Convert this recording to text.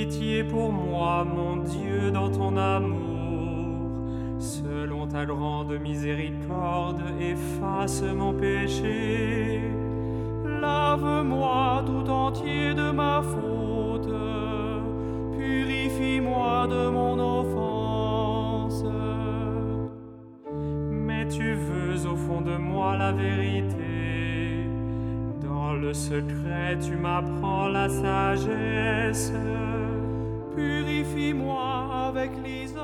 pitié pour moi, mon Dieu, dans ton amour. Selon ta grande miséricorde, efface mon péché. Lave-moi tout entier de ma faute. Purifie-moi de mon offense. Mais tu veux au fond de moi la vérité. Dans le secret, tu m'apprends la sagesse. Purifie-moi avec l'hysope.